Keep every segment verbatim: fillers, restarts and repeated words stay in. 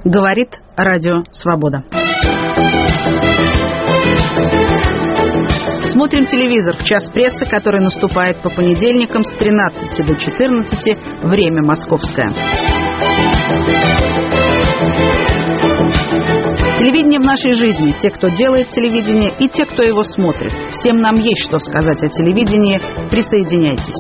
Говорит Радио Свобода. Смотрим телевизор в час прессы, который наступает по понедельникам с тринадцати до четырнадцати, время московское. Телевидение в нашей жизни. Те, кто делает телевидение, и те, кто его смотрит. Всем нам есть что сказать о телевидении. Присоединяйтесь.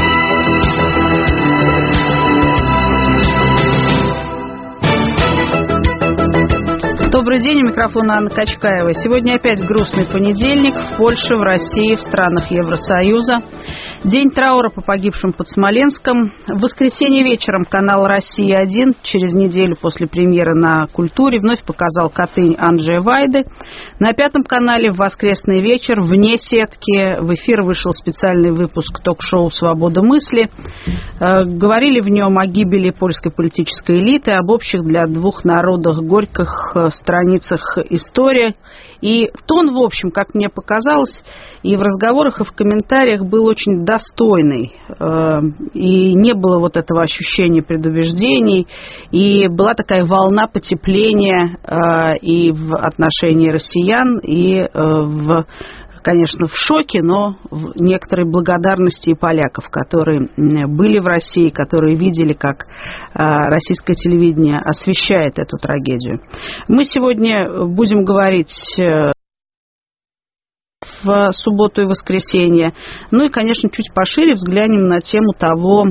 Добрый день, у микрофона Анна Качкаева. Сегодня опять грустный понедельник в Польше, в России, в странах Евросоюза. День траура по погибшим под Смоленском. В воскресенье вечером канал «Россия один» через неделю после премьеры на «Культуре» вновь показал «Катынь» Анджея Вайды. На Пятом канале в воскресный вечер вне сетки в эфир вышел специальный выпуск ток-шоу «Свобода мысли». Говорили в нем о гибели польской политической элиты, об общих для двух народов горьких страницах истории. И тон, в общем, как мне показалось, и в разговорах, и в комментариях был очень достойный. И не было вот этого ощущения предубеждений. И была такая волна потепления и в отношении россиян, и в... конечно, в шоке, но в некоторой благодарности и поляков, которые были в России, которые видели, как российское телевидение освещает эту трагедию. Мы сегодня будем говорить в субботу и воскресенье. Ну и, конечно, чуть пошире взглянем на тему того,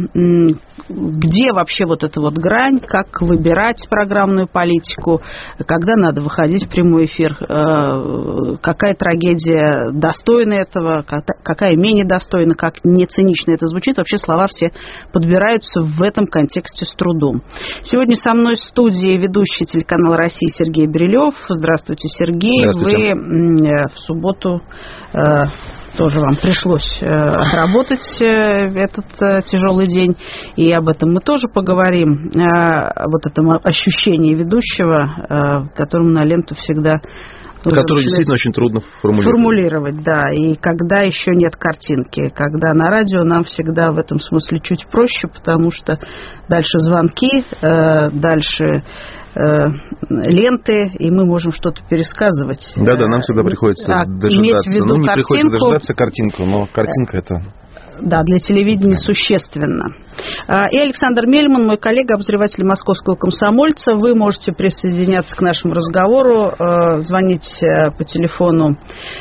где вообще вот эта вот грань, как выбирать программную политику, когда надо выходить в прямой эфир, какая трагедия достойна этого, какая менее достойна, как не цинично это звучит. Вообще слова все подбираются в этом контексте с трудом. Сегодня со мной в студии ведущий телеканала «Россия» Сергей Брилев. Здравствуйте, Сергей. Здравствуйте. Вы в субботу тоже вам пришлось отработать этот тяжелый день, и об этом мы тоже поговорим, вот этом ощущении ведущего, которому на ленту всегда... Который действительно очень трудно формулировать. Формулировать, да, и когда еще нет картинки, когда на радио нам всегда в этом смысле чуть проще, потому что дальше звонки, дальше... ленты, и мы можем что-то пересказывать. Да-да, нам всегда приходится а, дожидаться. Ну, не картинку, приходится дожидаться картинку, но картинка это... Да, для телевидения существенно. И Александр Мельман, мой коллега, обозреватель «Московского комсомольца». Вы можете присоединяться к нашему разговору, звонить по телефону,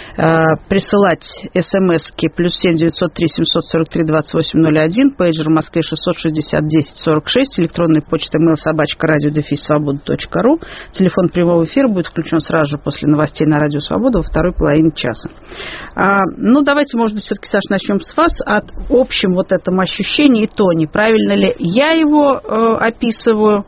присылать смски плюс семь девятьсот три семьсот сорок три двадцать восемь ноль один, пейджер в Москве шестьсот шестьдесят десять сорок шесть, электронная почта mail собачка радио дефис свобода точка ру. Телефон прямого эфира будет включен сразу же после новостей на Радио Свобода во второй половине часа. А, ну, давайте, может быть, все-таки, Саш, начнем с вас. От общем вот этом ощущении и тоне. Правильно ли я его э, описываю?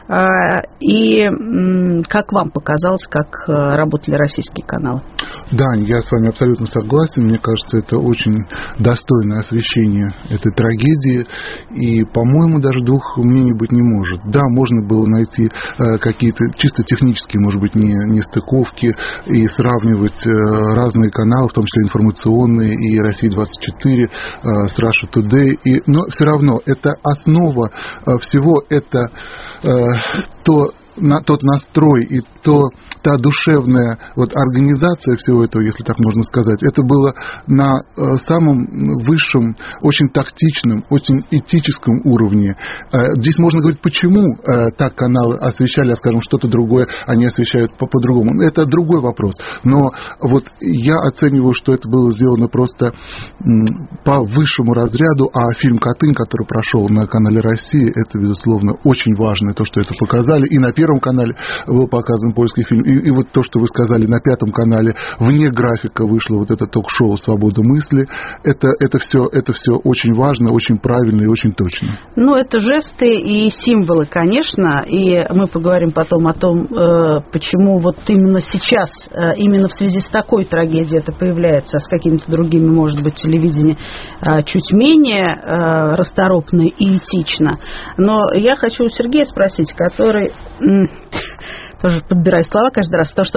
Э, и э, как вам показалось, как э, работали российские каналы? Да, я с вами абсолютно согласен. Мне кажется, это очень достойное освещение этой трагедии. И, по-моему, даже двух мнений быть не может. Да, можно было найти э, какие-то чисто технические, может быть, не, не стыковки и сравнивать э, разные каналы, в том числе информационные, и Россия двадцать четыре, э, с Russia Today. И, но все равно это основа э, всего, это э, то... на тот настрой и то, та душевная вот организация всего этого, если так можно сказать, это было на э, самом высшем, очень тактичном, очень этическом уровне. Э, здесь можно говорить, почему э, так каналы освещали, а, скажем, что-то другое они освещают по- по-другому. Это другой вопрос. Но вот я оцениваю, что это было сделано просто м, по высшему разряду, а фильм «Катынь», который прошел на канале «Россия», это, безусловно, очень важно, то, что это показали. И на Первом канале был показан польский фильм. И, и вот то, что вы сказали, на Пятом канале вне графика вышло вот это ток-шоу «Свобода мысли». Это, это, все, это все очень важно, очень правильно и очень точно. Ну, это жесты и символы, конечно. И мы поговорим потом о том, почему вот именно сейчас, именно в связи с такой трагедией это появляется, а с какими-то другими, может быть, телевидение чуть менее расторопно и этично. Но я хочу у Сергея спросить, который... тоже подбираю слова каждый раз, потому что,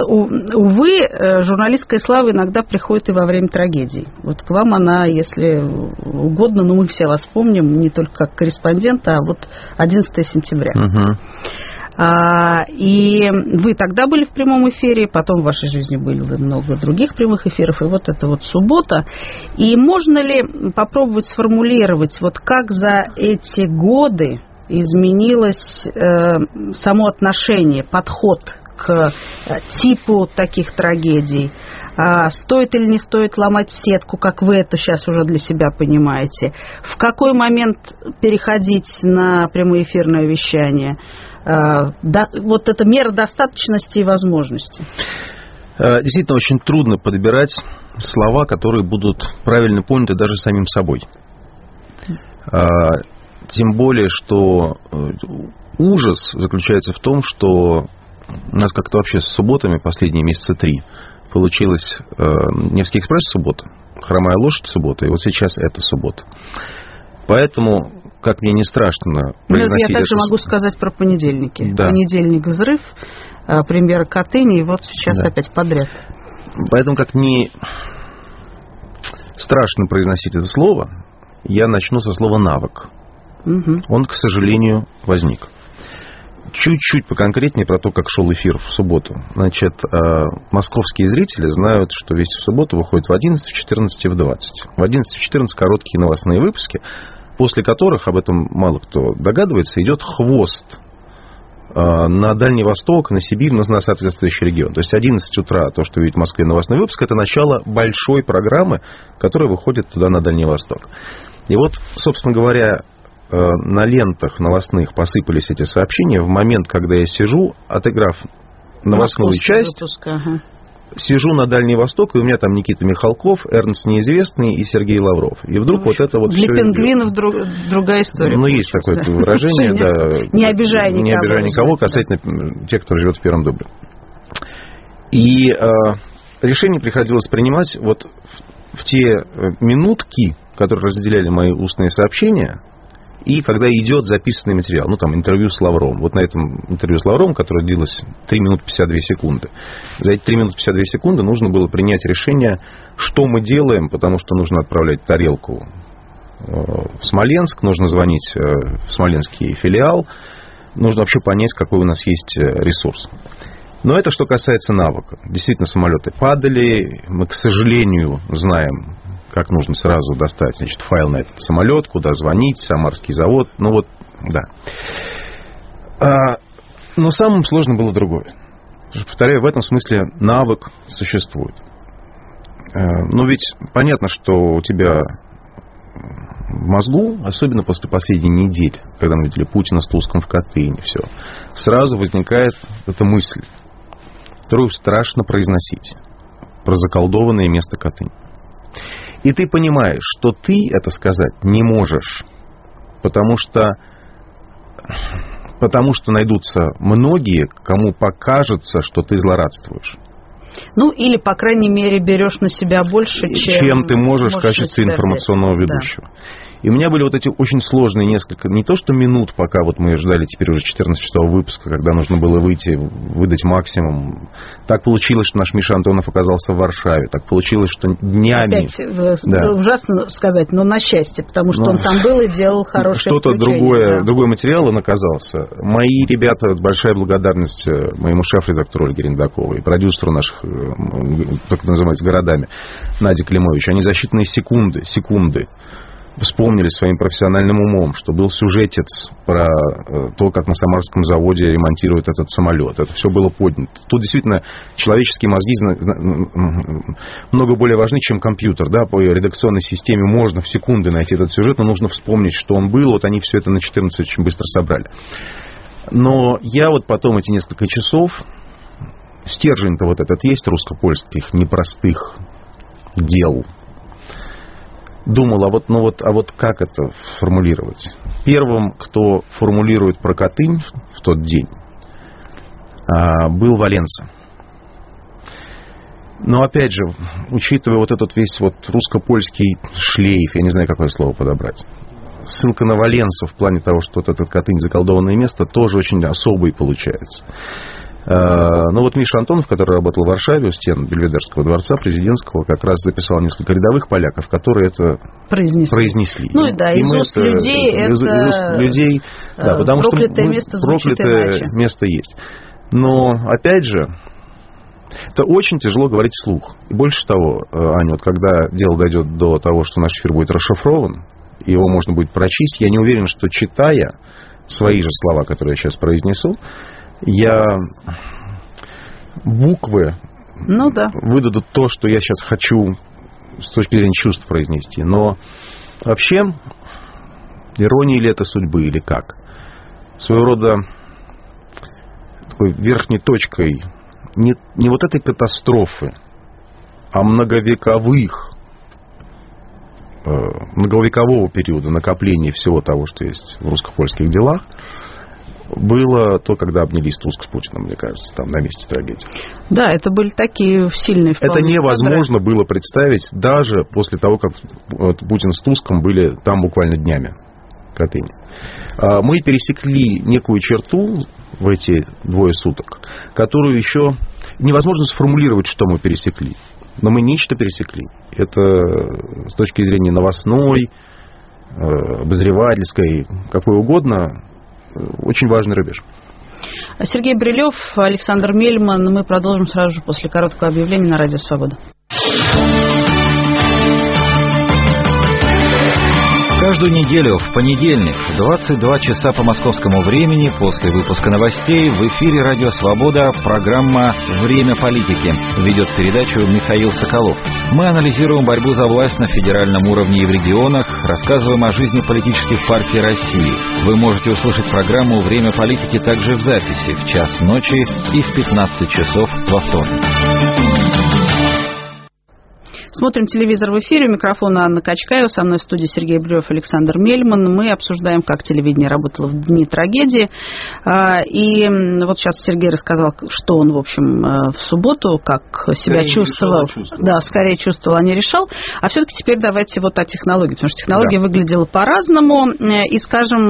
увы, журналистская слава иногда приходит и во время трагедий. Вот к вам она, если угодно, но мы все вас помним, не только как корреспондента, а вот одиннадцатого сентября. Uh-huh. И вы тогда были в прямом эфире, потом в вашей жизни было много других прямых эфиров, и вот это вот суббота. И можно ли попробовать сформулировать, вот как за эти годы изменилось само отношение, подход к типу таких трагедий? Стоит или не стоит ломать сетку, как вы это сейчас уже для себя понимаете? В какой момент переходить на прямоэфирное вещание? Вот эта мера достаточности и возможности. Действительно, очень трудно подбирать слова, которые будут правильно поняты даже самим собой. Тем более, что ужас заключается в том, что у нас как-то вообще с субботами последние месяца три получилось Невский экспресс суббота, Хромая лошадь суббота, и вот сейчас это суббота. Поэтому, как мне не страшно произносить... Я также это... могу сказать про понедельники. Да. Понедельник взрыв, премьера Катыни, и вот сейчас да. опять подряд. Поэтому, как не страшно произносить это слово, я начну со слова «навык». Угу. Он, к сожалению, возник. Чуть-чуть поконкретнее про то, как шел эфир в субботу. Значит, московские зрители знают, что «Вести в субботу» выходит в одиннадцать, в четырнадцать и в двадцать. В одиннадцать, в четырнадцать короткие новостные выпуски, после которых, об этом мало кто догадывается, идет хвост на Дальний Восток, на Сибирь, на соответствующий регион. То есть одиннадцать утра, то, что видит в Москве новостной выпуск, это начало большой программы, которая выходит туда, на Дальний Восток. И вот, собственно говоря, на лентах новостных посыпались эти сообщения в момент, когда я сижу, отыграв новостную Московский часть, выпуск, ага. сижу на Дальний Восток, и у меня там Никита Михалков, Эрнст Неизвестный и Сергей Лавров. И вдруг ну, вот это вот для все... Для пингвинов друг, другая история. Ну, есть такое да. выражение, да. Не обижая никого. Не обижая никого, касательно тех, кто живет в Первом Дубле. И э, решение приходилось принимать вот в, в те минутки, которые разделяли мои устные сообщения, и когда идет записанный материал, ну, там, интервью с Лавровым. Вот на этом интервью с Лавровым, которое длилось три минуты пятьдесят две секунды. За эти три минуты пятьдесят две секунды нужно было принять решение, что мы делаем, потому что нужно отправлять тарелку в Смоленск, нужно звонить в смоленский филиал, нужно вообще понять, какой у нас есть ресурс. Но это что касается навыка. Действительно, самолеты падали, мы, к сожалению, знаем, как нужно сразу достать, значит, файл на этот самолет, куда звонить, Самарский завод, ну вот, да. А, но самым сложным было другое. Повторяю, в этом смысле навык существует. А, но ведь понятно, что у тебя в мозгу, особенно после последней недели, когда мы видели Путина с Туском в Катыни, все, сразу возникает эта мысль, которую страшно произносить, про заколдованное место Катынь. И ты понимаешь, что ты это сказать не можешь, потому что, потому что найдутся многие, кому покажется, что ты злорадствуешь. Ну, или, по крайней мере, берешь на себя больше, чем... Чем ты можешь в качестве информационного взять. ведущего. Да. И у меня были вот эти очень сложные несколько, не то что минут, пока вот мы ждали теперь уже четырнадцатого выпуска, когда нужно было выйти, выдать максимум. Так получилось, что наш Миша Антонов оказался в Варшаве. Так получилось, что днями... Опять, да. ужасно сказать, но на счастье, потому что но... он там был и делал хорошее Что-то другое, да. другой материал он оказался. Мои ребята, большая благодарность моему шеф-редактору Ольге Рендаковой, продюсеру наших, так называется, городами, Наде Климович. Они за считанные секунды, секунды вспомнили своим профессиональным умом, что был сюжетец про то, как на Самарском заводе ремонтируют этот самолет. Это все было поднято. Тут действительно человеческие мозги много более важны, чем компьютер. Да? По редакционной системе можно в секунды найти этот сюжет, но нужно вспомнить, что он был. Вот они все это на четырнадцать очень быстро собрали. Но я вот потом эти несколько часов, стержень-то вот этот есть русско-польских непростых дел, думал, а вот, ну вот, а вот как это формулировать? Первым, кто формулирует про Катынь в тот день, был Валенса. Но опять же, учитывая вот этот весь вот русско-польский шлейф, я не знаю, какое слово подобрать, ссылка на Валенсу в плане того, что вот этот Катынь заколдованное место, тоже очень особый получается. Но вот Миша Антонов, который работал в Варшаве у стен Бельведерского дворца, президентского, как раз записал несколько рядовых поляков, которые это произнесли. произнесли. Ну и да, из уст это, людей из, это из уст людей, да, потому проклятое что, место звучит проклятое иначе. место есть. Но, опять же, это очень тяжело говорить вслух. И больше того, Аня, вот когда дело дойдет до того, что наш эфир будет расшифрован, его можно будет прочесть, я не уверен, что, читая свои же слова, которые я сейчас произнесу, я буквы ну, да. выдадут то, что я сейчас хочу с точки зрения чувств произнести. Но вообще, ирония ли это судьбы, или как? Своего рода такой верхней точкой не, не вот этой катастрофы, а многовековых, э, многовекового периода накопления всего того, что есть в русско-польских делах, было то, когда обнялись Туск с Путиным, мне кажется, там на месте трагедии. Да, это были такие сильные Это невозможно кадры. было представить даже после того, как Путин с Туском были там буквально днями в Атыне. Мы пересекли некую черту в эти двое суток, которую еще невозможно сформулировать, что мы пересекли. Но мы нечто пересекли. Это с точки зрения новостной, обозревательской, какой угодно, очень важный рубеж. Сергей Брилев, Александр Мельман. Мы продолжим сразу же после короткого объявления на Радио Свобода. Каждую неделю в понедельник в двадцать два часа по московскому времени после выпуска новостей в эфире Радио Свобода программа «Время политики». Ведет передачу Михаил Соколов. Мы анализируем борьбу за власть на федеральном уровне и в регионах, рассказываем о жизни политических партий России. Вы можете услышать программу «Время политики» также в записи в час ночи и в пятнадцать часов во вторник. Смотрим телевизор в эфире. У микрофона Анна Качкаева. Со мной в студии Сергей Брилев, Александр Мельман. Мы обсуждаем, как телевидение работало в дни трагедии. И вот сейчас Сергей рассказал, что он, в общем, в субботу, как себя скорее чувствовал. Решал, чувствовал. Да, скорее чувствовал, а не решал. А все-таки теперь давайте вот о технологии. Потому что технология да. выглядела по-разному. И, скажем,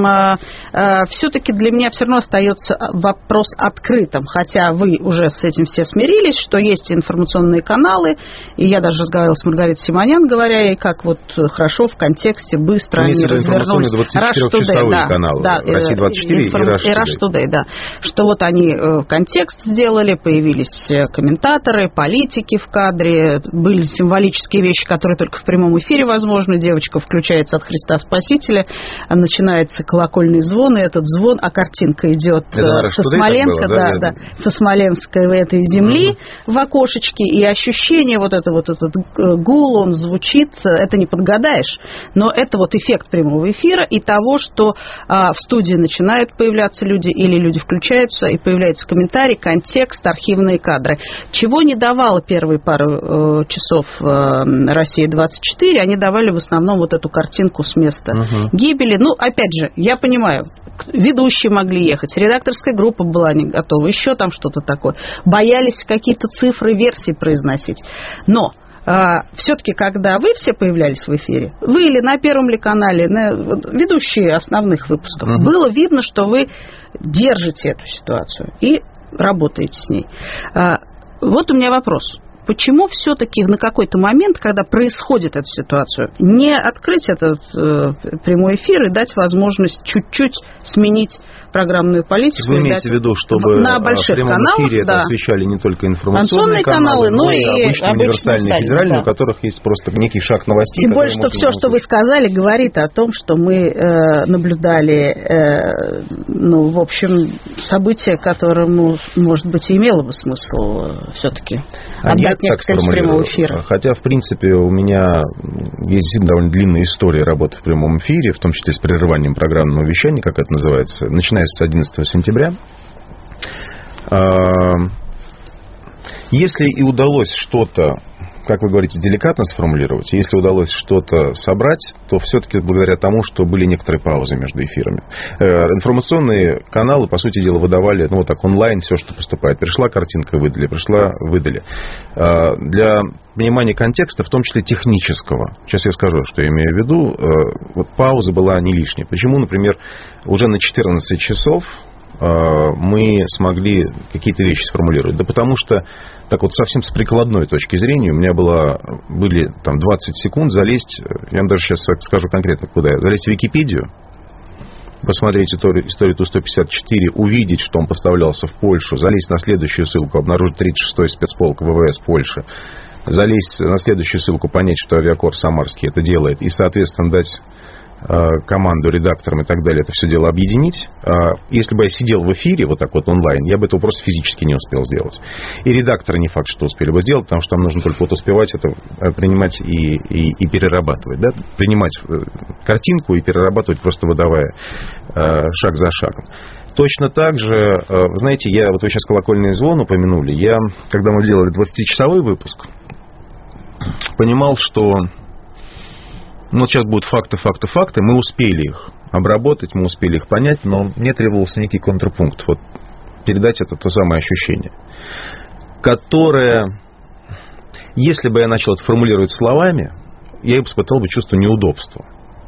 все-таки для меня все равно остается вопрос открытым. Хотя вы уже с этим все смирились, что есть информационные каналы. И я даже разговаривала с Маргаритой Симонян, говоря ей, как вот хорошо в контексте, быстро они развернулись. двадцатичетырёхчасовые да, каналы. Да, Россия двадцать четыре информ... и Rush Today, да. Что вот они контекст сделали, появились комментаторы, политики в кадре, были символические вещи, которые только в прямом эфире возможны. Девочка включается от Христа Спасителя, начинается колокольный звон, и этот звон, а картинка идет со Смоленска, да, да, да, со Смоленской этой земли угу. в окошечке, и ощущение вот это вот этот гул, он звучит, это не подгадаешь, но это вот эффект прямого эфира и того, что а, в студии начинают появляться люди, или люди включаются, и появляется комментарий, контекст, архивные кадры. Чего не давало первые пару э, часов э, Россия двадцать четыре, они давали в основном вот эту картинку с места uh-huh. гибели. Ну, опять же, я понимаю, ведущие могли ехать, редакторская группа была не готова, еще там что-то такое. Боялись какие-то цифры, версии произносить. Но а, все-таки, когда вы все появлялись в эфире, вы или на Первом ли канале, на, ведущие основных выпусков, uh-huh. было видно, что вы держите эту ситуацию и работаете с ней. А, вот у меня вопрос. Почему все-таки на какой-то момент, когда происходит эту ситуацию, не открыть этот э, прямой эфир и дать возможность чуть-чуть сменить программную политику? Вы имеете в виду, чтобы на больших в прямом каналах, эфире да. это освещали не только информационные каналы, но и обычные универсальные, федеральные, да. у которых есть просто некий шаг новостей. Тем более, что все, что вы сказали, говорит о том, что мы э, наблюдали, э, ну, в общем, событие, которому, может быть, и имело бы смысл э, все-таки а отдать некоторое количество прямого эфира. Хотя, в принципе, у меня есть довольно длинная история работы в прямом эфире, в том числе с прерыванием программного вещания, как это называется, начиная с одиннадцатого сентября. Если и удалось что-то, как вы говорите, деликатно сформулировать, если удалось что-то собрать, то все-таки благодаря тому, что были некоторые паузы между эфирами. Информационные каналы, по сути дела, выдавали, ну, вот так, онлайн все, что поступает. Пришла картинка, выдали, пришла, выдали. Для понимания контекста, в том числе технического, сейчас я скажу, что я имею в виду, вот пауза была не лишняя. Почему, например, уже на четырнадцать часов мы смогли какие-то вещи сформулировать? Да потому что, так вот, совсем с прикладной точки зрения, у меня было, были там двадцать секунд залезть, я вам даже сейчас скажу конкретно, куда я, залезть в Википедию, посмотреть историю, историю Ту сто пятьдесят четыре, увидеть, что он поставлялся в Польшу, залезть на следующую ссылку, обнаружить тридцать шестой спецполк ВВС Польши, залезть на следующую ссылку, понять, что авиакор Самарский это делает, и, соответственно, дать команду редакторам и так далее, это все дело объединить. Если бы я сидел в эфире вот так вот онлайн, я бы этого просто физически не успел сделать. И редакторы не факт, что успели бы сделать, потому что там нужно только вот успевать это принимать и, и, и перерабатывать. Да? Принимать картинку и перерабатывать, просто выдавая шаг за шагом. Точно так же, знаете, я, вот вы сейчас колокольный звон упомянули, я, когда мы делали двадцатичасовой выпуск, понимал, что ну, сейчас будут факты, факты, факты. Мы успели их обработать, мы успели их понять, но мне требовался некий контрпункт. Вот передать это то самое ощущение, которое, если бы я начал это формулировать словами, я испытал бы чувство неудобства.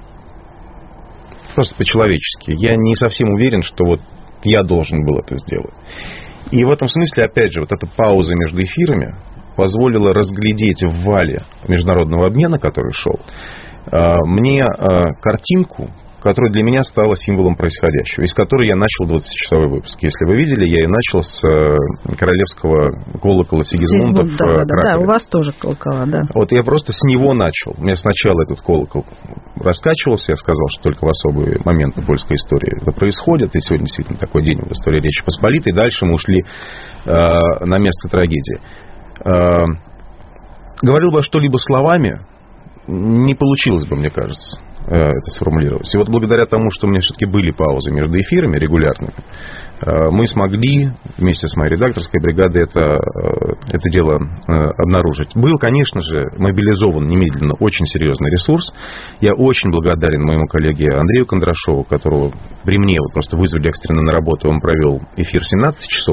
Просто по-человечески. Я не совсем уверен, что вот я должен был это сделать. И в этом смысле, опять же, вот эта пауза между эфирами позволила разглядеть в вале международного обмена, который шел, мне картинку, которая для меня стала символом происходящего, из которой я начал двадцатичасовой выпуск. Если вы видели, я и начал с королевского колокола Сигизмунда в да, Кракове. Да, у вас тоже колокола, да. Вот я просто с него начал. У меня сначала этот колокол раскачивался, я сказал, что только в особые моменты польской истории это происходит, и сегодня действительно такой день в истории Речи Посполитой. Дальше мы ушли э, на место трагедии. Э, говорил бы что-либо словами, не получилось бы, мне кажется, это сформулировать. И вот благодаря тому, что у меня все-таки были паузы между эфирами регулярными, мы смогли вместе с моей редакторской бригадой это, это дело обнаружить. Был, конечно же, мобилизован немедленно очень серьезный ресурс. Я очень благодарен моему коллеге Андрею Кондрашову, которого при мне вот просто вызвали экстренно на работу. Он провел эфир семнадцать часов.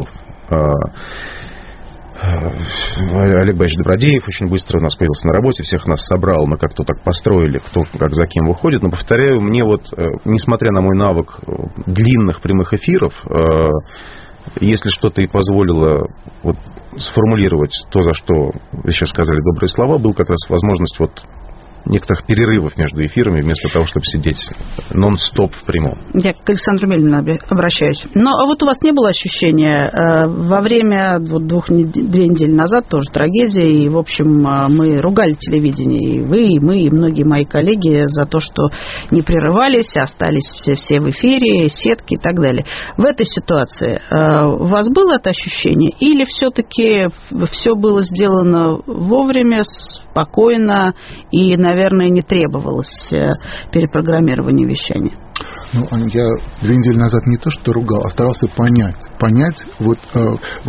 Олег Борисович Добродеев очень быстро у нас появился на работе, всех нас собрал, мы как-то так построили, кто как за кем выходит. Но, повторяю, мне вот, несмотря на мой навык длинных прямых эфиров, если что-то и позволило вот сформулировать то, за что вы сейчас сказали добрые слова, был как раз возможность вот некоторых перерывов между эфирами, вместо того, чтобы сидеть нон-стоп в прямом. Я к Александру Мельнину обращаюсь. Но а вот у вас не было ощущения во время вот, двух, две недели назад тоже трагедия, и, в общем, мы ругали телевидение, и вы, и мы, и многие мои коллеги за то, что не прерывались, остались все, все в эфире, сетки и так далее. В этой ситуации у вас было это ощущение, или все-таки все было сделано вовремя, спокойно, и, наверное, не требовалось перепрограммирования вещания? Ну, я две недели назад не то что ругал, а старался понять. Понять вот э,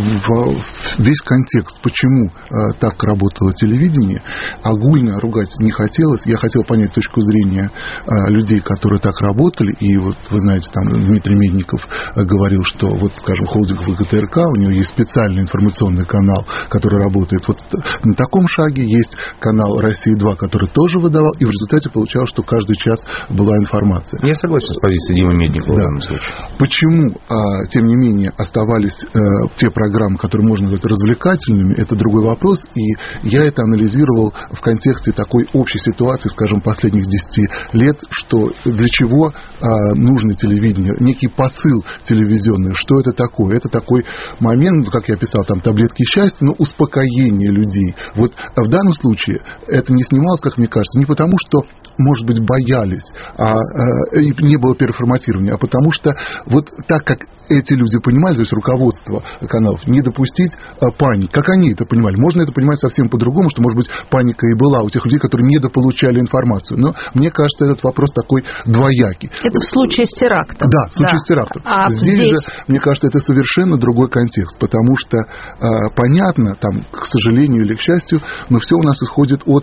в, весь контекст, почему э, так работало телевидение. Огульно ругать не хотелось. Я хотел понять точку зрения э, людей, которые так работали. И вот, вы знаете, там Дмитрий Медников э, говорил, что, вот, скажем, холдинг ВГТРК, у него есть специальный информационный канал, который работает. Вот на таком шаге есть канал «Россия-два», который тоже выдавал. И в результате получалось, что каждый час была информация. Я согласен с позицией Димы Медникова, да, в данном случае. Почему, а, тем не менее, оставались а, те программы, которые можно назвать развлекательными, это другой вопрос. И я это анализировал в контексте такой общей ситуации, скажем, последних десяти лет, что для чего а, нужно телевидение, некий посыл телевизионный, что это такое. Это такой момент, как я писал, там, таблетки счастья, но успокоение людей. Вот а в данном случае это не снималось, как мне кажется, не потому, что, может быть, боялись, а, а не было переформатирования, а потому что вот так, как эти люди понимали, то есть руководство каналов, не допустить а, паники. Как они это понимали? Можно это понимать совсем по-другому, что, может быть, паника и была у тех людей, которые недополучали информацию. Но мне кажется, этот вопрос такой двоякий. Это в случае с терактом. Да, в случае да. с терактом. А здесь, здесь же, мне кажется, это совершенно другой контекст, потому что а, понятно, там, к сожалению или к счастью, но все у нас исходит от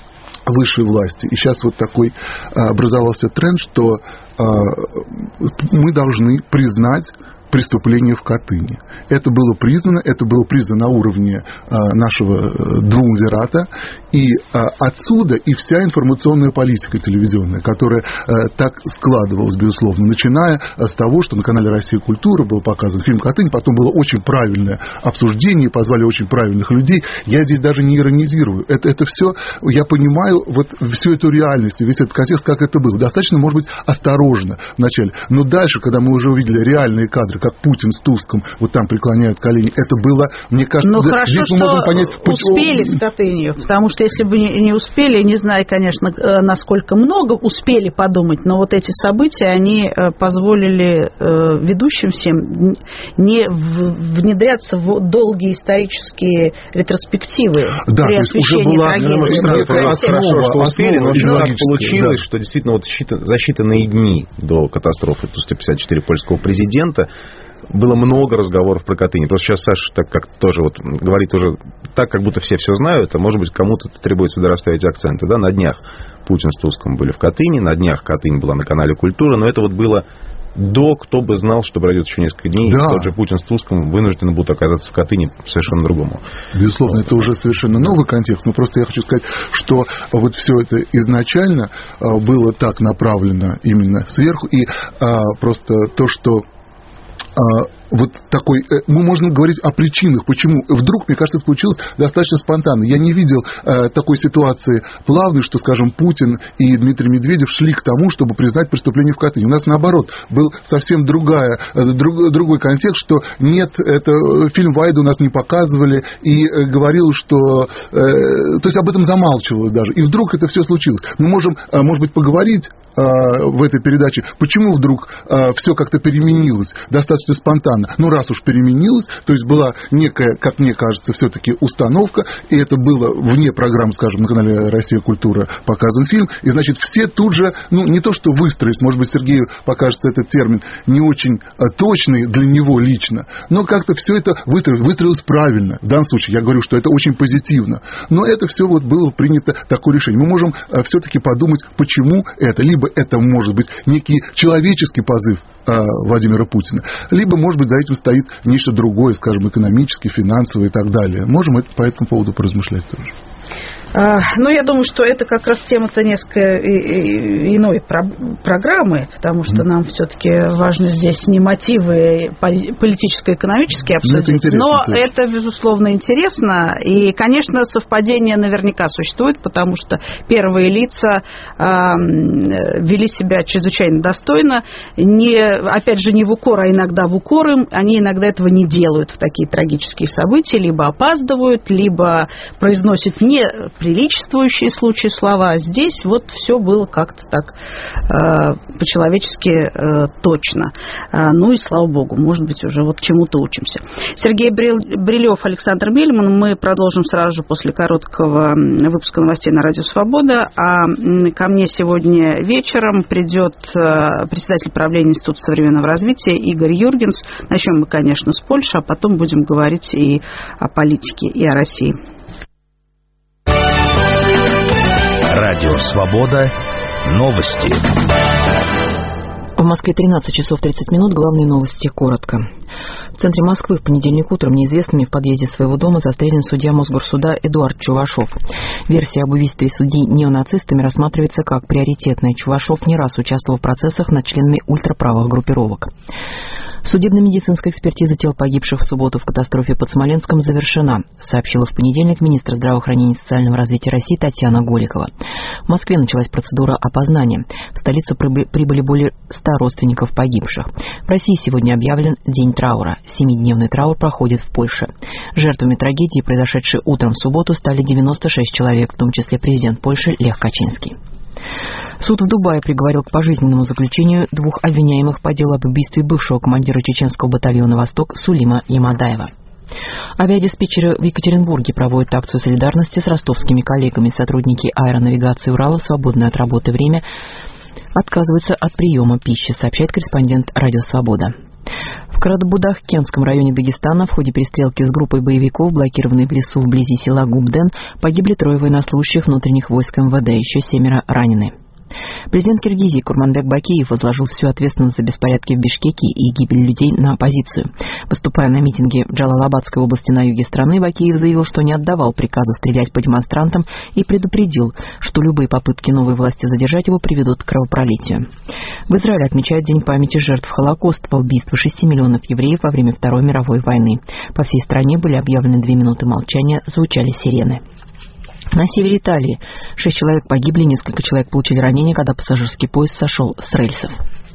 высшей власти. И сейчас вот такой образовался тренд, что мы должны признать преступление в Катыни. Это было признано, это было признано на уровне нашего дуумвирата, и отсюда и вся информационная политика телевизионная, которая так складывалась, безусловно, начиная с того, что на канале «Россия. Культура» был показан фильм «Катынь», потом было очень правильное обсуждение, позвали очень правильных людей. Я здесь даже не иронизирую. Это, это все, я понимаю вот всю эту реальность, весь этот контекст, как это было. Достаточно, может быть, осторожно вначале. Но дальше, когда мы уже увидели реальные кадры, как Путин с Туском вот там преклоняют колени, это было, мне кажется, ну, да, хорошо, здесь мы что можем понять, успели с Катынью, потому что если бы не успели, не знаю, конечно, насколько много успели подумать, но вот эти события, они позволили ведущим всем не внедряться в долгие исторические ретроспективы да, при освещении трагедии. Хорошо, что успели, но так получилось, да. что действительно вот за считанные дни до катастрофы Ту сто пятьдесят четыре польского президента было много разговоров про Катынь. Просто сейчас Саша так как тоже вот говорит уже так, как будто все все знают, а может быть кому-то требуется дорасставить акценты. Да? На днях Путин с Туском были в Катыни, на днях Катынь была на канале «Культура», но это вот было до, кто бы знал, что пройдет еще несколько дней, да. Тот же Путин с Туском вынуждены будут оказаться в Катыни совершенно другому. Безусловно, вот. Это уже совершенно новый контекст, но просто я хочу сказать, что вот все это изначально было так направлено именно сверху, и просто то, что вот такой, мы можем говорить о причинах, почему вдруг, мне кажется, случилось достаточно спонтанно. Я не видел э, такой ситуации плавной, что, скажем, Путин и Дмитрий Медведев шли к тому, чтобы признать преступление в Катыни. У нас, наоборот, был совсем другая, э, друг, другой контекст, что нет, это фильм Вайда у нас не показывали, и э, говорил, что... Э, то есть об этом замалчивалось даже. И вдруг это все случилось. Мы можем, э, может быть, поговорить э, в этой передаче, почему вдруг э, все как-то переменилось достаточно спонтанно. Ну, раз уж переменилось, то есть была некая, как мне кажется, все-таки установка, и это было вне программы, скажем, на канале «Россия. Культура» показан фильм, и, значит, все тут же, ну, не то что выстроились, может быть, Сергею покажется этот термин не очень точный для него лично, но как-то все это выстроилось, выстроилось правильно. В данном случае я говорю, что это очень позитивно, но это все вот было принято такое решение. Мы можем все-таки подумать, почему это. Либо это может быть некий человеческий позыв Владимира Путина, либо, может быть, за этим стоит нечто другое, скажем, экономическое, финансовое и так далее. Можем это, по этому поводу поразмышлять тоже. Ну, я думаю, что это как раз тема-то несколько иной программы, потому что нам все-таки важно здесь не мотивы политическо-экономические обсудить, но это, безусловно, интересно. И, конечно, совпадение наверняка существует, потому что первые лица вели себя чрезвычайно достойно, не, опять же, не в укор, а иногда в укор им. Они иногда этого не делают в такие трагические события, либо опаздывают, либо произносят не приличествующие случаи слова. Здесь вот все было как-то так э, по-человечески э, точно. Э, ну и слава богу, может быть, уже вот чему-то учимся. Сергей Брилев, Александр Мельман. Мы продолжим сразу же после короткого выпуска новостей на Радио Свобода. А ко мне сегодня вечером придет э, председатель правления Института современного развития Игорь Юргенс. Начнем мы, конечно, с Польши, а потом будем говорить и о политике, и о России. Радио Свобода. Новости. В Москве тринадцать часов тридцать минут. Главные новости коротко. В центре Москвы в понедельник утром неизвестными в подъезде своего дома застрелен судья Мосгорсуда Эдуард Чувашов. Версия об убийстве судьи неонацистами рассматривается как приоритетная. Чувашов не раз участвовал в процессах над членами ультраправых группировок. Судебно-медицинская экспертиза тел погибших в субботу в катастрофе под Смоленском завершена, сообщила в понедельник министр здравоохранения и социального развития России Татьяна Голикова. В Москве началась процедура опознания. В столицу прибыли более ста родственников погибших. В России сегодня объявлен День траура. Семидневный траур проходит в Польше. Жертвами трагедии, произошедшей утром в субботу, стали девяносто шесть человек, в том числе президент Польши Лех Качинский. Суд в Дубае приговорил к пожизненному заключению двух обвиняемых по делу об убийстве бывшего командира чеченского батальона «Восток» Сулима Ямадаева. Авиадиспетчеры в Екатеринбурге проводят акцию солидарности с ростовскими коллегами. Сотрудники аэронавигации Урала в свободное от работы время отказываются от приема пищи, сообщает корреспондент «Радио Свобода». В Карабудах-Кенском районе Дагестана в ходе перестрелки с группой боевиков, блокированной в лесу вблизи села Губден, погибли трое военнослужащих внутренних войск эм вэ дэ, еще семеро ранены. Президент Киргизии Курманбек Бакиев возложил всю ответственность за беспорядки в Бишкеке и гибель людей на оппозицию. Выступая на митинге в Джалалабадской области на юге страны, Бакиев заявил, что не отдавал приказа стрелять по демонстрантам и предупредил, что любые попытки новой власти задержать его приведут к кровопролитию. В Израиле отмечают День памяти жертв Холокоста, убийства шести миллионов евреев во время Второй мировой войны. По всей стране были объявлены две минуты молчания, звучали сирены. На севере Италии шесть человек погибли, несколько человек получили ранения, когда пассажирский поезд сошел с рельсов.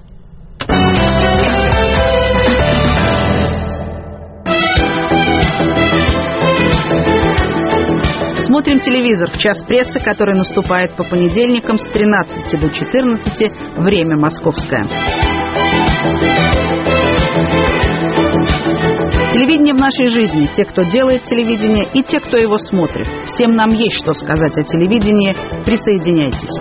Смотрим телевизор в час прессы, который наступает по понедельникам с тринадцати до четырнадцати, время московское. Телевидение в нашей жизни. Те, кто делает телевидение, и те, кто его смотрит. Всем нам есть что сказать о телевидении. Присоединяйтесь.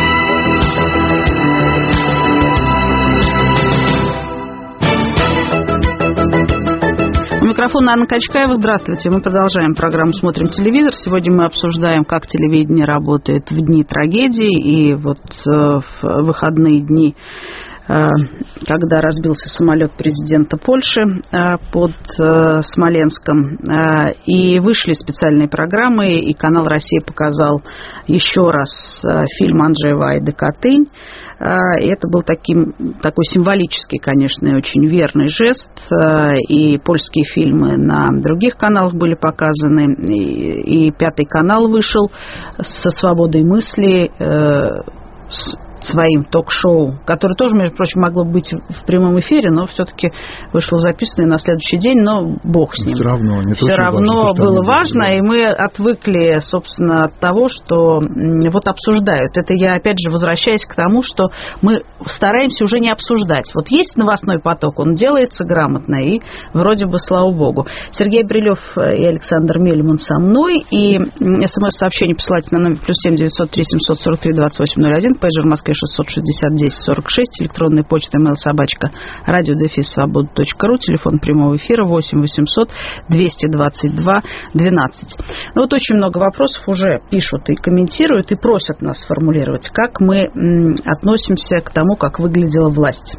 У микрофона Анна Качкаева. Здравствуйте. Мы продолжаем программу «Смотрим телевизор». Сегодня мы обсуждаем, как телевидение работает в дни трагедии и вот э, в выходные дни, когда разбился самолет президента Польши под Смоленском. И вышли специальные программы, и канал «Россия» показал еще раз фильм Анджея Вайды «Катынь». И это был таким, такой символический, конечно, и очень верный жест. И польские фильмы на других каналах были показаны. И, и Пятый канал вышел со «Свободой мысли», с своим ток-шоу, которое тоже, между прочим, могло быть в прямом эфире, но все-таки вышло записанное на следующий день, но бог с ним. Все равно, не Все равно важно, было важно, и мы отвыкли, собственно, от того, что вот обсуждают. Это я, опять же, возвращаюсь к тому, что мы стараемся уже не обсуждать. Вот есть новостной поток, он делается грамотно, и вроде бы, слава богу. Сергей Брилев и Александр Мельман со мной, и смс-сообщение посылайте на номер плюс семь девятьсот три семьсот сорок три двадцать восемь ноль один, пейджер в Москве шестьсот шестьдесят десять сорок шесть, электронная почта email собачка радио дефис свобода точка ру, телефон прямого эфира восемь восемьсот двести двадцать два двенадцать. Ну, вот очень много вопросов уже пишут и комментируют, и просят нас сформулировать, как мы относимся к тому, как выглядела власть.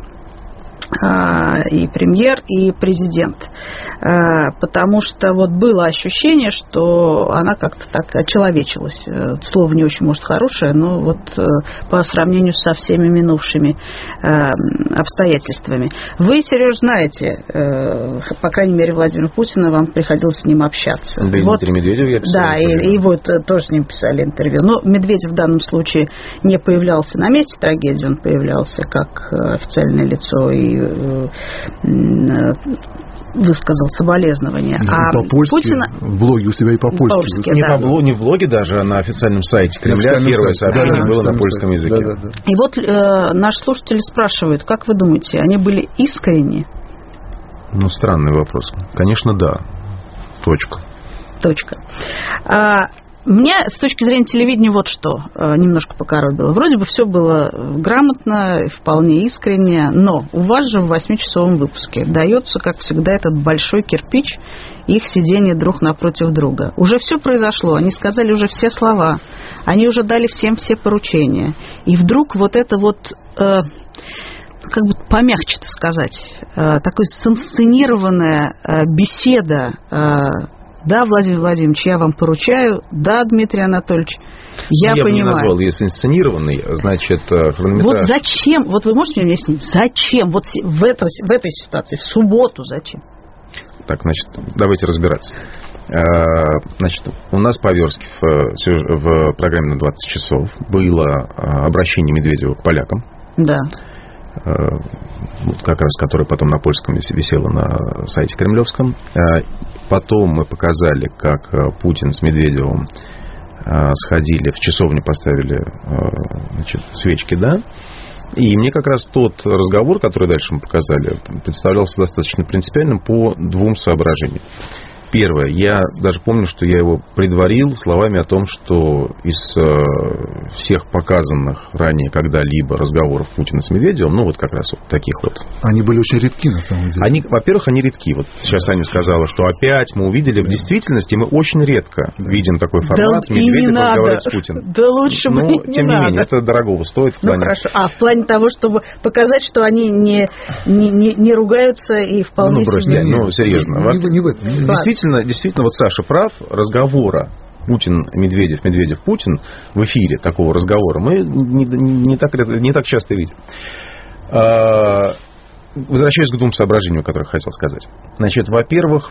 И премьер, и президент. Потому что вот было ощущение, что она как-то так очеловечилась. Слово не очень, может, хорошее, но вот по сравнению со всеми минувшими обстоятельствами. Вы, Сереж, знаете, по крайней мере, Владимира Путина, вам приходилось с ним общаться. Да, и вот, Дмитрий Медведев я писал. Да, и, и вот тоже с ним писали интервью. Но Медведев в данном случае не появлялся на месте трагедии, он появлялся как официальное лицо и высказал соболезнования. Да, а по-польски, Путина... в блоге у себя и по-польски. По-польски, не, да. по бло... не в блоге даже, а на официальном сайте Кремля первое сообщение да, было на польском сайте. языке. Да, да, да. И вот э, наши слушатели спрашивают, как вы думаете, они были искренни? Ну, странный вопрос. Конечно, да. Точка. Точка. А, меня с точки зрения телевидения вот что немножко покоробило. Вроде бы все было грамотно, вполне искренне, но у вас же в восьмичасовом выпуске дается, как всегда, этот большой кирпич, их сидение друг напротив друга. Уже все произошло, они сказали уже все слова, они уже дали всем все поручения. И вдруг вот это вот... Э, как бы помягче-то сказать, э, такой синсценированная э, беседа. Э, да, Владимир Владимирович, я вам поручаю. Да, Дмитрий Анатольевич, я, я понимаю. Я бы не назвал ее инсценированной, значит, хронометраж... Вот зачем, вот вы можете мне объяснить, зачем вот в этой, в этой ситуации, в субботу зачем? Так, значит, давайте разбираться. Значит, у нас по верстке в, в программе на двадцать часов было обращение Медведева к полякам. Да. Как раз, которое потом на польском висело на сайте кремлевском. Потом мы показали, как Путин с Медведевым сходили в часовню, поставили, значит, свечки, да. И мне как раз тот разговор, который дальше мы показали, представлялся достаточно принципиальным по двум соображениям. Первое, я даже помню, что я его предварил словами о том, что из э, всех показанных ранее когда-либо разговоров Путина с Медведевым, ну вот как раз вот таких вот. Они были очень редки, на самом деле. Они, во-первых, они редки. Вот сейчас Аня сказала, что опять мы увидели. В действительности мы очень редко да. видим такой формат. Да Медведев разговаривает с Путиным. Да лучше бы не тем не надо. менее, это дорогого стоит. В плане... Ну хорошо. А в плане того, чтобы показать, что они не, не, не, не ругаются и вполне ну, бросьте, себе... Ну, серьезно. Не, не, не в этом. Действительно, действительно, вот Саша прав, разговора Путин-Медведев, Медведев-Путин в эфире такого разговора мы не, не, не, так, не так часто видим. А, возвращаясь к двум соображениям, о которых хотел сказать. Значит, во-первых,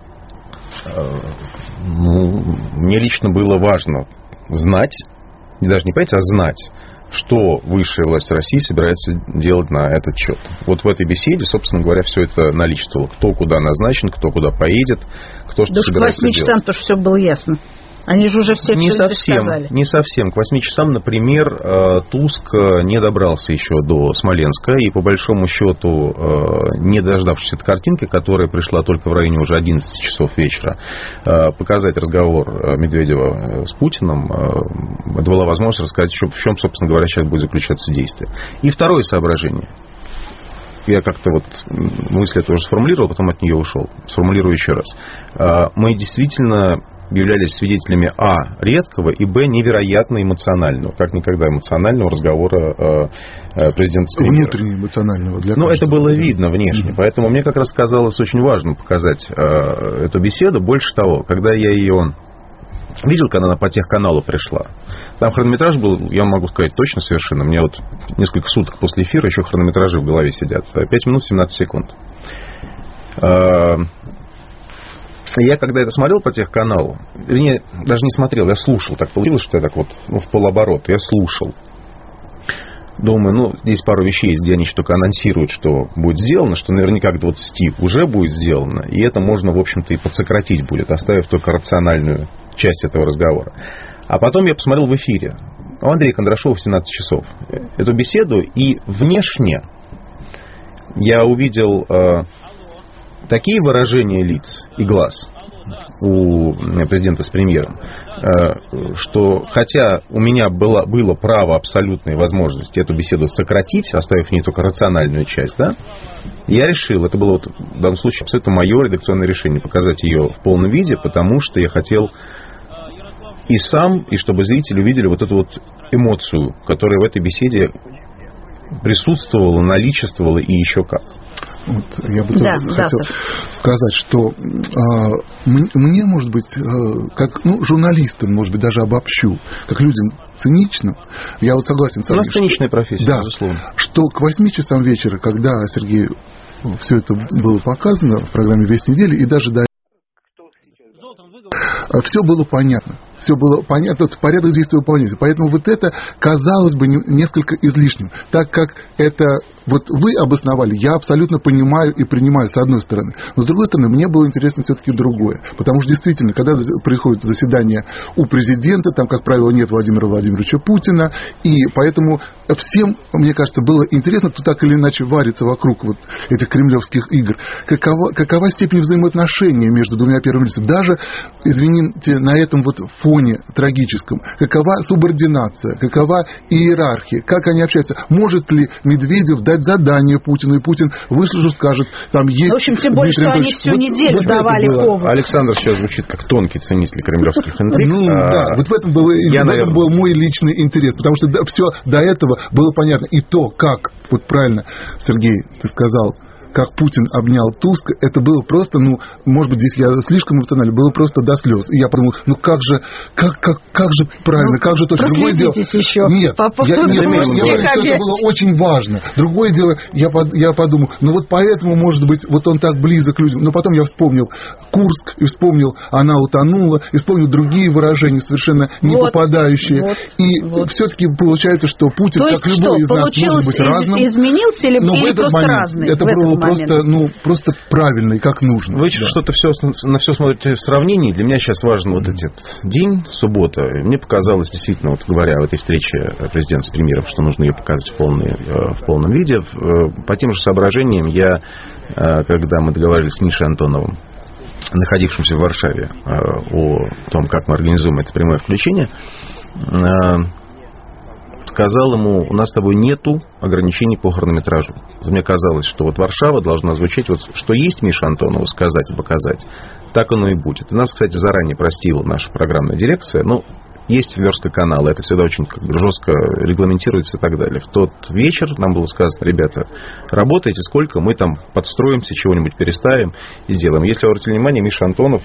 ну, мне лично было важно знать, даже не понять, а знать, что высшая власть России собирается делать на этот счет. Вот в этой беседе, собственно говоря, все это наличествовало. Кто куда назначен, кто куда поедет, кто что да собирается делать. К восьми часам тоже все было ясно. Они же уже все не все совсем, сказали. Не совсем. К восьми часам, например, Туск не добрался еще до Смоленска. И, по большому счету, не дождавшись этой картинки, которая пришла только в районе уже одиннадцати часов вечера, показать разговор Медведева с Путиным, это была возможность рассказать, в чем, собственно говоря, сейчас будет заключаться действие. И второе соображение. Я как-то вот мысль эту уже сформулировал, потом от нее ушел. Сформулирую еще раз. Мы действительно являлись свидетелями а. редкого и б. невероятно эмоционального, как никогда эмоционального разговора э, президента с премьером. Внутренне эмоционального для Ну, это было да. видно внешне, mm-hmm. поэтому мне как раз казалось очень важным показать э, эту беседу. Больше того, когда я ее видел, когда она по техканалу пришла, там хронометраж был, я могу сказать точно совершенно, мне вот несколько суток после эфира еще хронометражи в голове сидят, пять минут семнадцать секунд. Я, когда это смотрел по техканалу, вернее, даже не смотрел, я слушал. Так получилось, что я так вот ну, в полоборота, я слушал. Думаю, ну, здесь пару вещей есть, где они только анонсируют, что будет сделано, что наверняка к двадцати уже будет сделано. И это можно, в общем-то, и подсократить будет, оставив только рациональную часть этого разговора. А потом я посмотрел в эфире у Андрея Кондрашова в семнадцать часов эту беседу, и внешне я увидел... такие выражения лиц и глаз у президента с премьером, что хотя у меня было, было право абсолютной возможности эту беседу сократить, оставив в ней только рациональную часть, да, я решил, это было вот, в данном случае абсолютно мое редакционное решение, показать ее в полном виде, потому что я хотел и сам, и чтобы зрители увидели вот эту вот эмоцию, которая в этой беседе присутствовала, наличествовала и еще как. Вот, я бы да, тоже да, хотел Саша. сказать, что э, мне, может быть, э, как ну, журналистам, может быть, даже обобщу, как людям циничным, я вот согласен с вами. У нас циничная профессия, да, безусловно. Что к восьми часам вечера, когда Сергей все это было показано в программе «Весь недели», и даже до все было понятно. Все было понятно, порядок действия выполняется. Поэтому вот это казалось бы несколько излишним. Так как это вот вы обосновали, я абсолютно понимаю и принимаю с одной стороны. Но с другой стороны, мне было интересно все-таки другое. Потому что действительно, когда приходит заседание у президента, там, как правило, нет Владимира Владимировича Путина. И поэтому всем, мне кажется, было интересно, кто так или иначе варится вокруг вот этих кремлевских игр. Какова, какова степень взаимоотношений между двумя первыми лицами. Даже, извините, на этом вот фоне трагическом. Какова субординация, какова иерархия, как они общаются. Может ли Медведев дать задание Путину, и Путин выслушав, скажет, там есть... В общем, тем более, что они всю вот, неделю вот давали повод. Александр сейчас звучит как тонкий ценитель кремлевских интриг. Ну, а, да, вот в этом, был, я, в наверное... этом был мой личный интерес, потому что да, все до этого было понятно. И то, как, вот правильно, Сергей, ты сказал, как Путин обнял Туска, это было просто, ну, может быть, здесь я слишком эмоционально, было просто до слез. И я подумал, ну как же, как, как, как же правильно, ну, как же точно. Другое дело... еще. Нет, по я, нет, я говорю, что это было очень важно. Другое дело, я, под, я подумал, ну вот поэтому, может быть, вот он так близок к людям. Но потом я вспомнил Курск, и вспомнил «Она утонула», и вспомнил другие выражения, совершенно не вот, попадающие. Вот, и вот. Все-таки получается, что Путин, то как любой из нас, может быть разным. Изменился или, но или в этот просто момент, разный? Это было просто, ну, просто правильно и как нужно. Вы да. что-то все, на все смотрите в сравнении. Для меня сейчас важен вот этот день, суббота. Мне показалось, действительно, вот говоря о этой встрече президента с премьером, что нужно ее показывать в, полной, в полном виде. По тем же соображениям я, когда мы договаривались с Мишей Антоновым находившимся в Варшаве, о том, как мы организуем это прямое включение, сказал ему: у нас с тобой нету ограничений по хронометражу. Мне казалось, что вот Варшава должна звучать, вот что есть Миша Антонову сказать и показать, так оно и будет. И нас, кстати, заранее простила наша программная дирекция. Ну, есть верстка канала, это всегда очень как бы жестко регламентируется и так далее. В тот вечер нам было сказано: ребята, работайте сколько, мы там подстроимся, чего-нибудь переставим и сделаем. Если вы обратили внимание, Миша Антонов,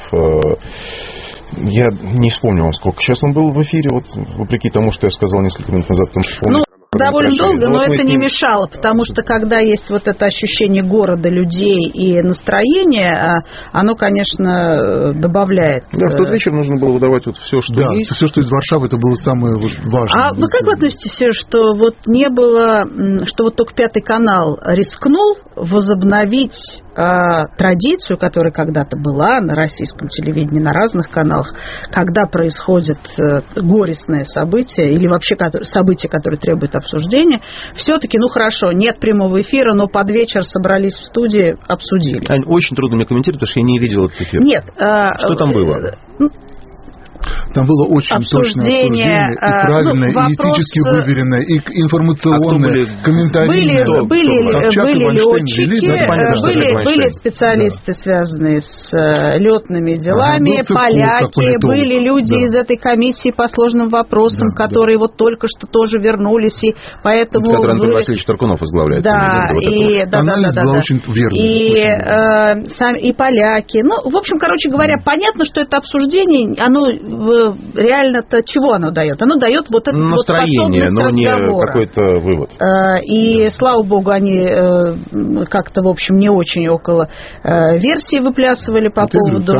я не вспомню вам, сколько сейчас он был в эфире, вот вопреки тому, что я сказал несколько минут назад. Ну, довольно долго, но, но вот это не мешало, потому что когда есть вот это ощущение города, людей и настроение, оно, конечно, добавляет. Да, в тот вечер нужно было выдавать вот все, что да, есть. все, что из Варшавы, это было самое важное. А вы как вы относитесь, что вот не было, что вот только Пятый канал рискнул возобновить а, традицию, которая когда-то была на российском телевидении, на разных каналах, когда происходит а, горестное событие или вообще событие, которое требует обсуждения, все-таки, ну хорошо, нет прямого эфира, но под вечер собрались в студии, обсудили. Ань, очень трудно мне комментировать, потому что я не видел этот эфир. Нет. Что там было? Там было очень точное обсуждение, и правильное, ну, вопрос... и этически выверенное, и информационное, а комментарийное. Были, были, Собчак, были летчики, да, понятно, были, были специалисты, да. связанные с летными делами, ага, поляки, были люди да. из этой комиссии по сложным вопросам, да, которые да. вот только что тоже вернулись, и поэтому... Который Анатолий вы... Васильевич Таркунов возглавляет. Да, и, да, да, да, да, да. очень верный. И, э, сам, и поляки. Ну, в общем, короче говоря, понятно, что это обсуждение, оно... реально-то чего оно дает? Оно дает вот эту настроение, вот способность разговора. Но не какой-то вывод. И, слава богу, они как-то, в общем, не очень около версии выплясывали по это поводу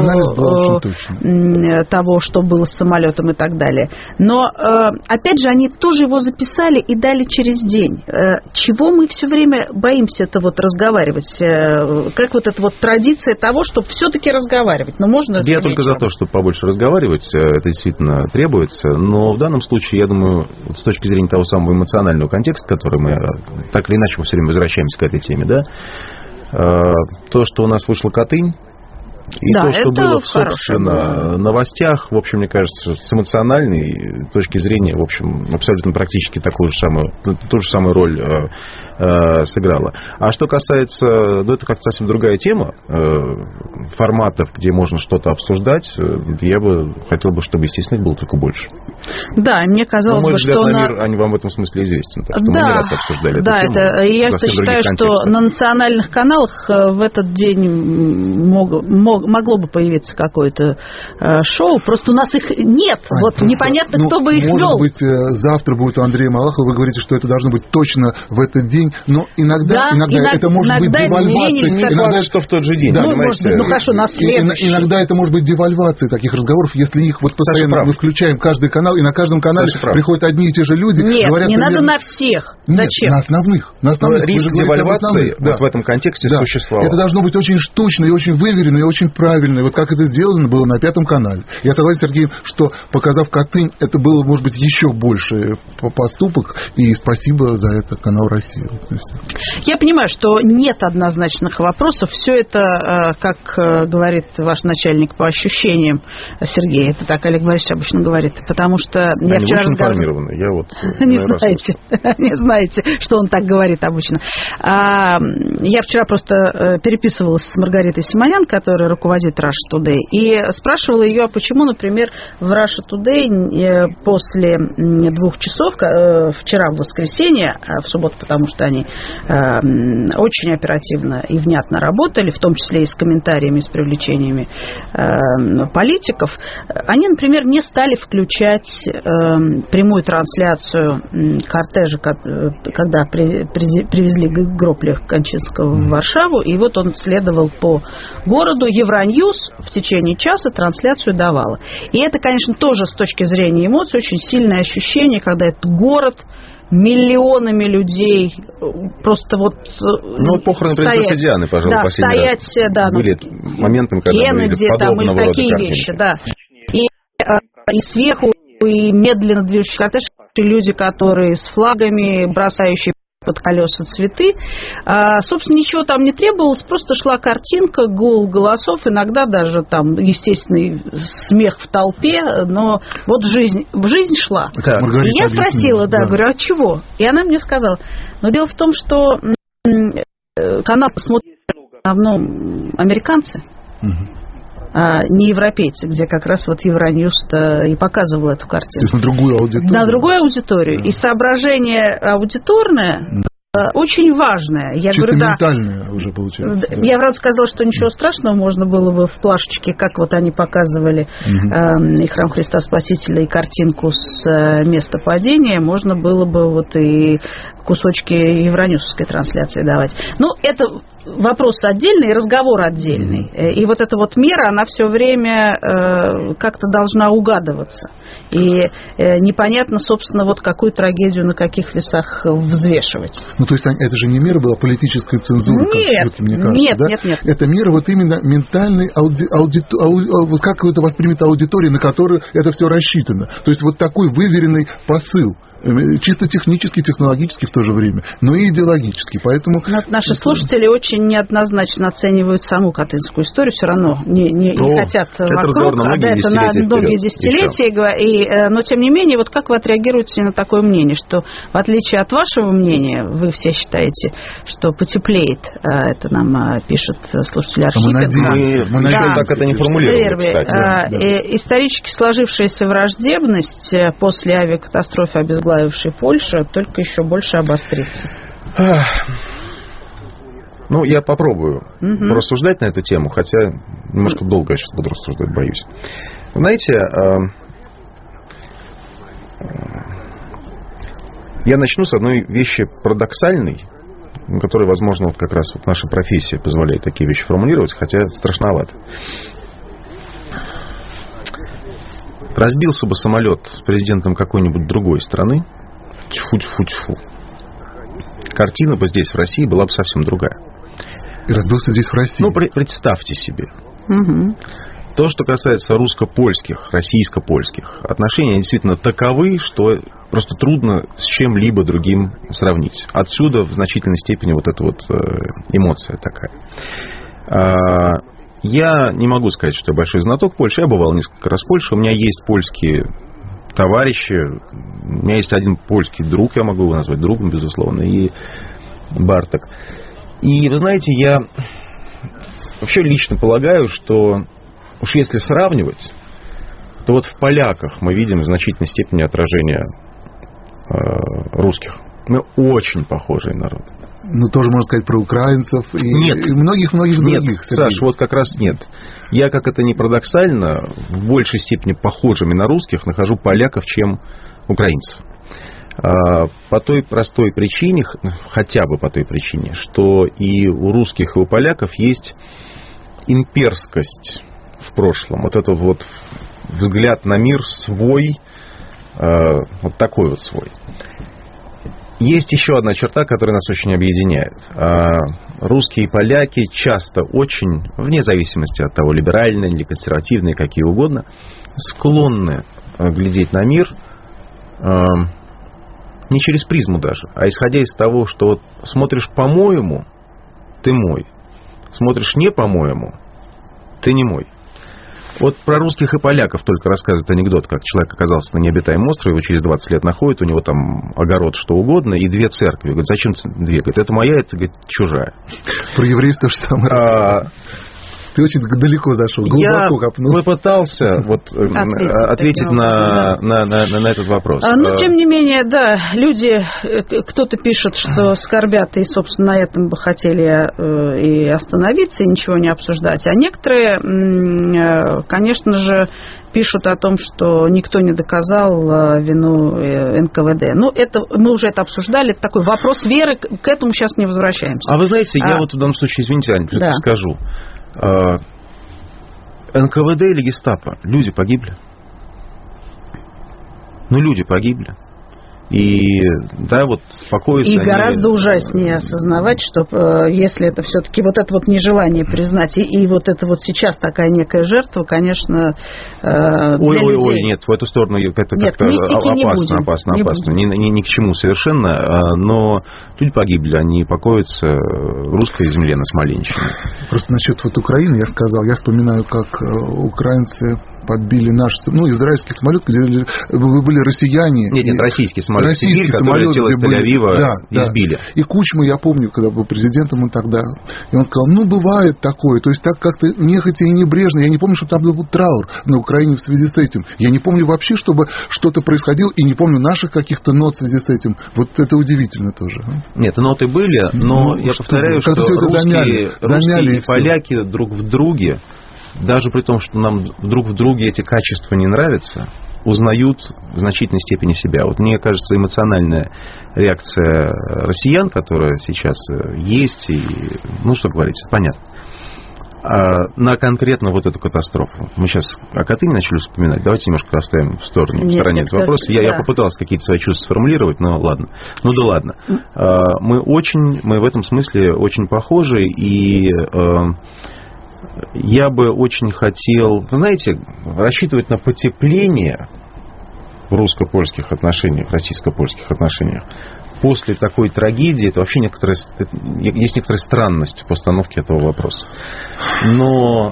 того, что было с самолетом и так далее. Но, опять же, они тоже его записали и дали через день. Чего мы все время боимся это вот разговаривать? Как вот эта вот традиция того, чтобы все-таки разговаривать? Но можно Я только за то, чтобы побольше разговаривать. Это действительно требуется, но в данном случае, я думаю, с точки зрения того самого эмоционального контекста, который мы так или иначе мы все время возвращаемся к этой теме, да, то, что у нас вышла Катынь, и да, то, что было, в собственно, новостях, в общем, мне кажется, с эмоциональной точки зрения, в общем, абсолютно практически такую же самую, ту же самую роль э, э, сыграла. А что касается, ну, это как-то совсем другая тема, э, форматов, где можно что-то обсуждать, я бы хотел бы, чтобы, естественно, их было только больше. Да, мне казалось Но, мой бы, взгляд что... на на... мир, они вам в этом смысле известны. Так что да, мы не раз обсуждали да, эту это, тему. Я считаю, что на национальных каналах в этот день мог, мог, могло бы появиться какое-то э, шоу, просто у нас их нет. А, вот просто, непонятно, ну, кто бы их может вел. Может быть, завтра будет у Андрея Малахова, вы говорите, что это должно быть точно в этот день, но иногда, да, иногда, иногда это может иногда быть девальвацией. Иногда что в тот же день. Да, ну, может быть, ну хорошо, на следующий. Иногда это может быть девальвацией таких разговоров, если их вот постоянно мы включаем каждый канал, и на каждом канале приходят одни и те же люди. Нет, говорят, не примерно... надо на всех. Нет, Зачем? На основных. На основных. Риск девальвации да. вот в этом контексте да. существовал. Это должно быть очень штучно и очень выверено, и очень правильно. И вот как это сделано было на Пятом канале. Я согласен с Сергеем, что, показав Катынь, это было, может быть, еще больше поступок. И спасибо за это канал России. Я понимаю, что нет однозначных вопросов. Все это, как говорит ваш начальник по ощущениям, Сергей, это так Олег Борисович обычно говорит. Потому что я Они вчера очень разговаривала... информированы. Я вот не знаете, не знаете, что он так говорит обычно. А, я вчера просто переписывалась с Маргаритой Симонян, которая руководит Russia Today, и спрашивала ее, почему, например, в Russia Today после двух часов, вчера в воскресенье, в субботу, потому что они очень оперативно и внятно работали, в том числе и с комментариями, с привлечениями политиков, они, например, не стали включать прямую трансляцию кортежа, когда привезли гроб Леха Кончинского в Варшаву, и вот он следовал по городу. Евроньюз в течение часа трансляцию давала. И это, конечно, тоже с точки зрения эмоций очень сильное ощущение, когда этот город миллионами людей просто вот ну, похороны принцессы Дианы, пожалуй, да, стоять, раз. Да, были ну, моментом, когда Кеннеди, там, и такие вещи, да. И, и сверху, и медленно движущий кортеж, люди, которые с флагами, бросающие под колеса цветы. А, собственно, ничего там не требовалось, просто шла картинка, гул голосов, иногда даже там естественный смех в толпе, но вот жизнь, жизнь шла. Так, и я спросила, да, да, говорю, а чего? И она мне сказала, но дело в том, что канал смотрят в основном американцы, угу. а не европейцы, где как раз вот Евроньюз и показывал эту картину. То есть на другую аудиторию? На другую аудиторию. Да. И соображение аудиторное да. очень важное. Я Чисто говорю, ментальное да, уже получается. Да. Я, правда, сказала, что ничего страшного, можно было бы в плашечке, как вот они показывали угу. э, и Храм Христа Спасителя, и картинку с э, места падения, можно было бы вот и кусочки евроньюсовской трансляции давать. Ну, это вопрос отдельный, разговор отдельный. И вот эта вот мера, она все время э, как-то должна угадываться. И э, непонятно, собственно, вот какую трагедию на каких весах взвешивать. Ну, то есть это же не мера была политической цензуры, нет, как мне кажется, нет, да? нет, нет. Это мера вот именно ментальной ауди, аудиту, ау, вот как это воспримет аудитория, на которую это все рассчитано. То есть вот такой выверенный посыл. Чисто технический, технологический в то же время, но и идеологический. Поэтому... Наши слушатели очень неоднозначно оценивают саму катынскую историю, все равно не, не, не хотят вокруг, а да, это на многие десятилетия. И, но, тем не менее, вот как вы отреагируете на такое мнение, что в отличие от вашего мнения, вы все считаете, что потеплеет, это нам пишет слушатель Архипов. Мы надеемся. Мы, мы да, так это не формулируем, кстати. Да, да. Исторически сложившаяся враждебность после авиакатастрофы обезглавившей Польшу только еще больше обострится. Ну, я попробую угу. порассуждать на эту тему, хотя немножко долго я сейчас буду рассуждать, боюсь. Знаете, я начну с одной вещи парадоксальной, которая, возможно, вот как раз вот наша профессия позволяет такие вещи формулировать, хотя страшновато. Разбился бы самолет с президентом какой-нибудь другой страны, тьфу-тьфу-тьфу, картина бы здесь, в России, была бы совсем другая. И разбился здесь, в России? Ну, представьте себе. Угу. То, что касается русско-польских, российско-польских отношений, они действительно таковы, что просто трудно с чем-либо другим сравнить. Отсюда в значительной степени вот эта вот эмоция такая. Я не могу сказать, что я большой знаток Польши. Я бывал несколько раз в Польше. У меня есть польские товарищи. У меня есть один польский друг, я могу его назвать другом, безусловно, и Барток. И, вы знаете, я вообще лично полагаю, что уж если сравнивать, то вот в поляках мы видим в значительной степени отражение э, русских. Мы очень похожий народ. Ну, тоже можно сказать про украинцев и, нет. и многих-многих нет, других. Саш, вот как раз нет. Я, как это ни парадоксально, в большей степени похожими на русских нахожу поляков, чем украинцев. По той простой причине, хотя бы по той причине, что и у русских, и у поляков есть имперскость в прошлом. Вот этот вот взгляд на мир свой, вот такой вот свой. Есть еще одна черта, которая нас очень объединяет. Русские и поляки часто очень, вне зависимости от того, либеральные или консервативные, какие угодно, склонны глядеть на мир не через призму даже, а исходя из того, что вот смотришь по-моему, ты мой. Смотришь не по-моему, ты не мой. Вот про русских и поляков только рассказывает анекдот, как человек оказался на необитаемом острове, его через двадцать лет находит, у него там огород, что угодно, и две церкви. Говорит, зачем две? Говорит, это моя, это, говорит, чужая. Про евреев то же самое. А... Ты очень далеко зашел, глубоко я копнул. Я попытался вот, ответить, ответить на, на, на, на этот вопрос. А, ну, тем не менее, да, люди, кто-то пишет, что скорбят и, собственно, на этом бы хотели и остановиться, и ничего не обсуждать. А некоторые, конечно же, пишут о том, что никто не доказал вину эн ка вэ дэ. Ну, это, мы уже это обсуждали, это такой вопрос веры, к этому сейчас не возвращаемся. А вы знаете, а... я вот в данном случае, извините, Аня, да. скажу. эн ка вэ дэ или гестапо, люди погибли. Ну, люди погибли. И, да, вот спокойно. И они... гораздо ужаснее осознавать, что э, если это все-таки вот это вот нежелание признать, и, и вот это вот сейчас такая некая жертва, конечно, э, для ой, ой, людей... Ой, нет, в эту сторону это нет, как-то опасно, опасно, не опасно. будем. Ни, ни, ни к чему совершенно, но люди погибли, они покоятся в русской земле на Смоленщине. Просто насчет вот Украины я сказал, я вспоминаю, как украинцы подбили наш, ну, израильский самолет, где были россияне. Нет, нет, и... российский самолет, российский Сибирь, который летел из Тель-Авива, да, избили. Да. И Кучма, я помню, когда был президентом он тогда, и он сказал, ну, бывает такое, то есть так как-то нехотя и небрежно, я не помню, что там был траур на Украине в связи с этим. Я не помню вообще, чтобы что-то происходило, и не помню наших каких-то нот в связи с этим. Вот это удивительно тоже. Нет, ноты были, но ну, я что, повторяю, что все это русские, замяли, замяли русские и и поляки друг в друге, даже при том, что нам друг в друге эти качества не нравятся, узнают в значительной степени себя. Вот мне кажется, эмоциональная реакция россиян, которая сейчас есть, и, ну, что говорить, понятно, на конкретно вот эту катастрофу. Мы сейчас о Катыни начали вспоминать. Давайте немножко оставим в стороне, в стороне этот вопрос. Я, да. я попытался какие-то свои чувства сформулировать, но ладно. Ну да ладно. Мы очень, мы в этом смысле очень похожи, и я бы очень хотел, вы знаете, рассчитывать на потепление в русско-польских отношениях, российско-польских отношениях после такой трагедии, это вообще некоторая, есть некоторая странность в постановке этого вопроса. Но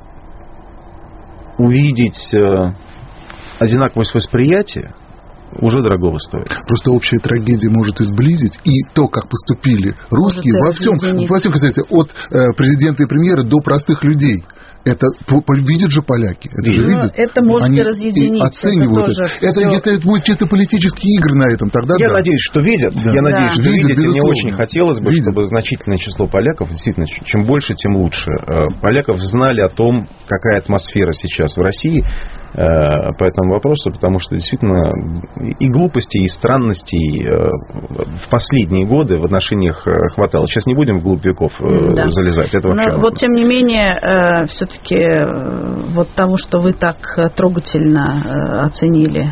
увидеть одинаковость восприятия уже дорогого стоит. Просто общая трагедия может и сблизить, и то, как поступили русские во всем, во всем, кстати, от э, президента и премьера до простых людей. Это видят же поляки. Это, же видят. Это может Они разъединить. Оценивают это. Это, это если это будут чисто политические игры на этом, тогда Я да. надеюсь, что видят. Да. Я надеюсь, да. что видят. видят и мне очень хотелось бы, видят. чтобы значительное число поляков, действительно, чем больше, тем лучше, поляков знали о том, какая атмосфера сейчас в России по этому вопросу, потому что действительно и глупостей, и странностей в последние годы в отношениях хватало. Сейчас не будем вглубь веков да. залезать. Это вообще Но вот тем не менее, все-таки вот того, что вы так трогательно оценили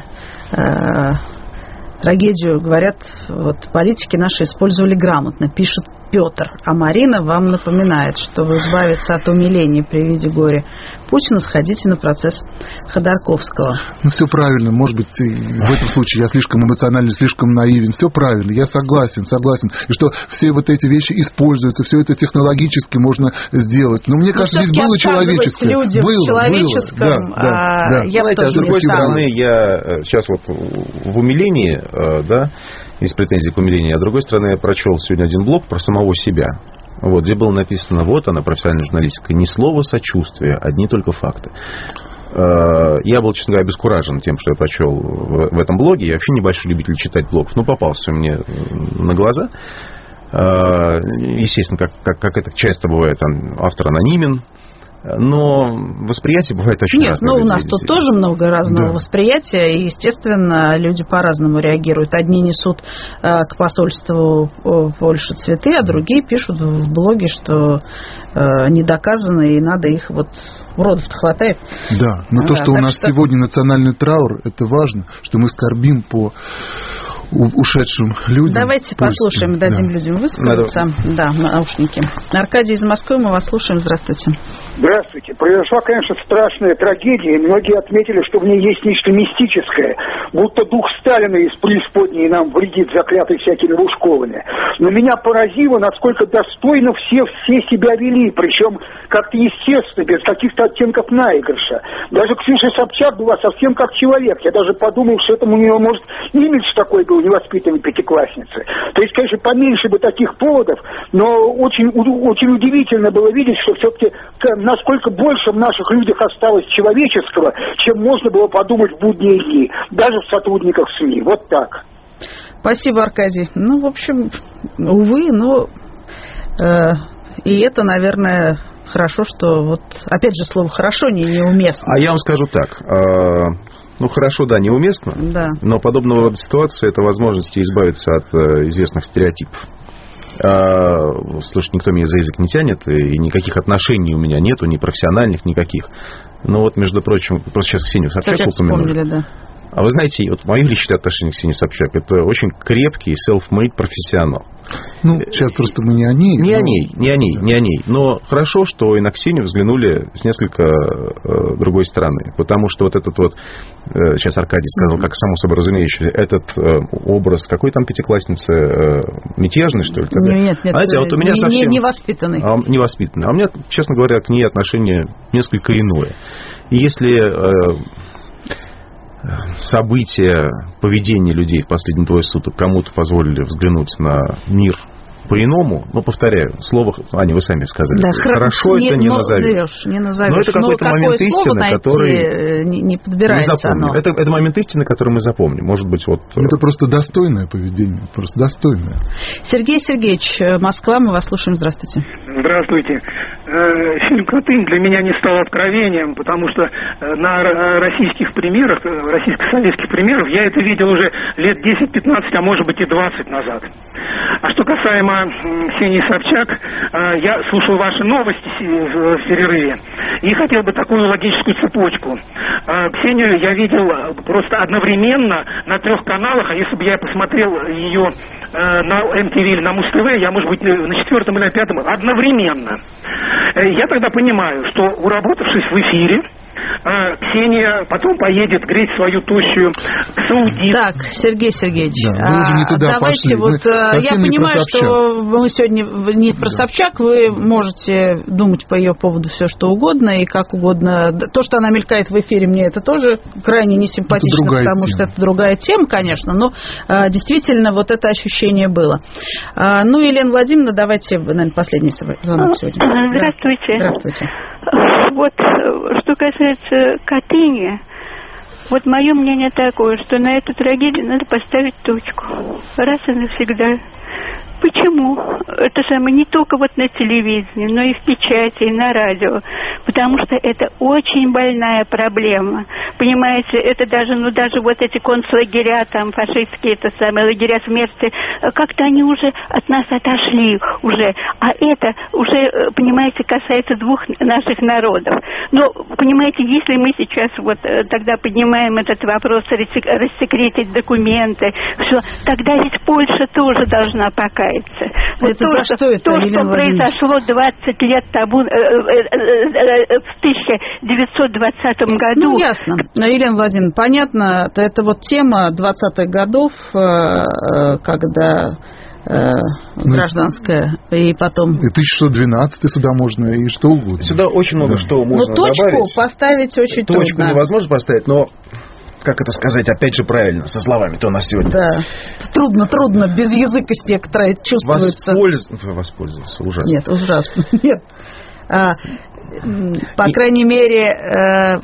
трагедию, говорят, вот политики наши использовали грамотно, пишет Петр. А Марина вам напоминает, чтобы избавиться от умиления при виде горя Путина, сходите на процесс Ходорковского. Ну, все правильно. Может быть, в этом случае я слишком эмоциональный, слишком наивен. Все правильно. Я согласен, согласен. И что все вот эти вещи используются, все это технологически можно сделать. Но мне Но кажется, здесь было человеческое. Люди было, в человеческом. Было. Да, да, да. Я Знаете, а с другой стороны, я сейчас вот в умилении, да, из претензий к умилению, а с другой стороны, я прочел сегодня один блог про самого себя. Вот, где было написано, вот она, профессиональная журналистика, ни слова сочувствия, одни только факты. Я был, честно говоря, обескуражен тем, что я прочел в этом блоге. Я вообще небольшой любитель читать блогов, но попался мне на глаза. Естественно, как, как, как это часто бывает, автор анонимен. Но восприятие бывает очень Нет, разное. Нет, ну у нас тут тоже много разного да. восприятия, и, естественно, люди по-разному реагируют. Одни несут э, к посольству Польши цветы, а другие пишут в блоге, что э, не доказано, и надо их вот... Уродов-то хватает. Да, но а, то, что у нас что... сегодня национальный траур, это важно, что мы скорбим по ушедшим людям. Давайте польским. послушаем, дадим да. людям высказаться. Надо... Да, наушники. Аркадий из Москвы, мы вас слушаем. Здравствуйте. Здравствуйте. Произошла, конечно, страшная трагедия. Многие отметили, что в ней есть нечто мистическое. Будто дух Сталина из преисподней нам вредит, заклятый всякими Лужковыми. Но меня поразило, насколько достойно все, все себя вели. Причем как-то естественно, без каких-то оттенков наигрыша. Даже Ксюша Собчак была совсем как человек. Я даже подумал, что этому у нее, может, имидж такой был невоспитанной пятиклассницы. То есть, конечно, поменьше бы таких поводов, но очень, очень удивительно было видеть, что все-таки насколько больше в наших людях осталось человеческого, чем можно было подумать в будние дни, даже в сотрудниках СМИ. Вот так. Спасибо, Аркадий. Ну, в общем, увы, но э, и это, наверное, хорошо, что вот, опять же, слово «хорошо» не, неуместно. А я вам скажу так. Э, ну, хорошо, да, неуместно, да. но подобного рода ситуации – это возможность избавиться от э, известных стереотипов. Э, слушай, никто меня за язык не тянет, и никаких отношений у меня нету, ни профессиональных, никаких. Но вот, между прочим, просто сейчас Ксению Собчак упомянули. Да. А вы знаете, вот мое личное отношение к Ксении Собчак, это очень крепкий, self-made профессионал. Ну, сейчас просто мы не о ней. Не но... о ней, не о ней, не о ней. Но хорошо, что и на Ксению взглянули с несколько э, другой стороны. Потому что вот этот вот, э, сейчас Аркадий сказал, как само собой разумеющийся, этот э, образ какой там пятиклассницы, э, мятежный, что ли? Тогда? Нет, нет, знаете, вот у меня не, совсем... невоспитанный. А, невоспитанный. А у меня, честно говоря, к ней отношение несколько иное. И если... Э, события, поведение людей в последние двое суток кому-то позволили взглянуть на мир по-иному, но, повторяю, слово, Аня, вы сами сказали, да, хорошо не, это не но, назовешь. Не назовешь. Но это какой-то но момент истины, найти, который не, не подбирается оно. Это, это момент истины, который мы запомним. Может быть, вот... Это просто достойное поведение, просто достойное. Сергей Сергеевич, Москва, мы вас слушаем. Здравствуйте. Здравствуйте. Фильм «Крутым» для меня не стал откровением, потому что на российских примерах, российско-советских примерах, я это видел уже лет десять-пятнадцать, а может быть и двадцать назад. А что касаемо Ксении Собчак, я слушал ваши новости в перерыве и хотел бы такую логическую цепочку. Ксению я видел просто одновременно на трех каналах, а если бы я посмотрел ее на эм ти ви или на Муз-ТВ, я, может быть, на четвертом или на пятом одновременно. Я тогда понимаю, что, уработавшись в эфире, Ксения потом поедет греть свою тощую к саудитам. Так, Сергей Сергеевич, да, вы уже не туда давайте пошли. вот, я понимаю, что мы сегодня не про да. Собчак, вы можете думать по ее поводу все что угодно и как угодно. То, что она мелькает в эфире, мне это тоже крайне несимпатично, потому тема. Что это другая тема, конечно, но действительно вот это ощущение было. Ну, Елена Владимировна, давайте, наверное, последний звонок сегодня. Здравствуйте. Здравствуйте. Вот, что касается Катыни, вот мое мнение такое, что на эту трагедию надо поставить точку. Раз и навсегда. Почему? Это самое не только вот на телевидении, но и в печати, и на радио. Потому что это очень больная проблема. Понимаете, это даже, ну даже вот эти концлагеря, там, фашистские, это самые лагеря смерти, как-то они уже от нас отошли уже. А это уже, понимаете, касается двух наших народов. Но, понимаете, если мы сейчас вот тогда поднимаем этот вопрос, рассекретить документы, все, тогда ведь Польша тоже должна покаяться. Вот это то, за что это, то, Елена что произошло двадцать лет тому, э, э, э, в тысяча девятьсот двадцатом году. Ну, ясно. Елена Владимировна, понятно, это вот тема двадцатых годов, когда ну, гражданская, и потом... И тысяча шестьсот двенадцатый сюда можно, и что угодно. Сюда очень много да. что можно но точку добавить. Поставить очень точку трудно. Точку невозможно поставить, но... Как это сказать, опять же, правильно, со словами-то у нас сегодня. Да, трудно, трудно, без языка спектра чувствуется. Воспольз... Воспользоваться, ужасно. Нет, ужасно, нет. А, по И... крайней мере, э,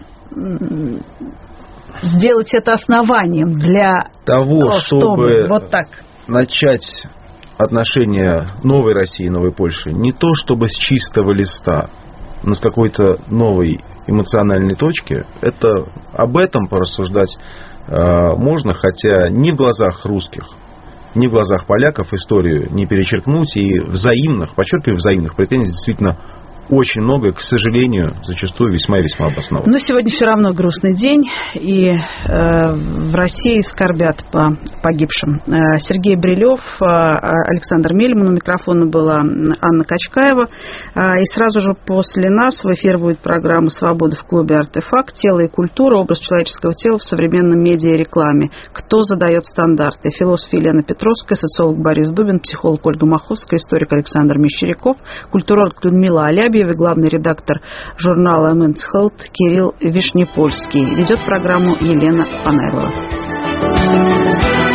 сделать это основанием для того, чтобы, чтобы вот так начать отношения новой России и новой Польши, не то чтобы с чистого листа, но с какой-то новой эмоциональной точки, это об этом порассуждать э, можно, хотя ни в глазах русских, ни в глазах поляков историю не перечеркнуть, и взаимных, подчеркиваю, взаимных претензий действительно очень много, к сожалению, зачастую весьма и весьма обоснованно. Но сегодня все равно грустный день, и э, в России скорбят по погибшим. Э, Сергей Брилев, э, Александр Мельман, у микрофона была Анна Качкаева. Э, и сразу же после нас в эфир будет программа «Свобода» в клубе «Артефакт», «Тело и культура. Образ человеческого тела в современном медиа и рекламе». Кто задает стандарты? Философ Елена Петровская, социолог Борис Дубин, психолог Ольга Маховская, историк Александр Мещеряков, культуролог Людмила Алябьева, главный редактор журнала Men's Health Кирилл Вишнепольский. Ведет программу Елена Панайлова.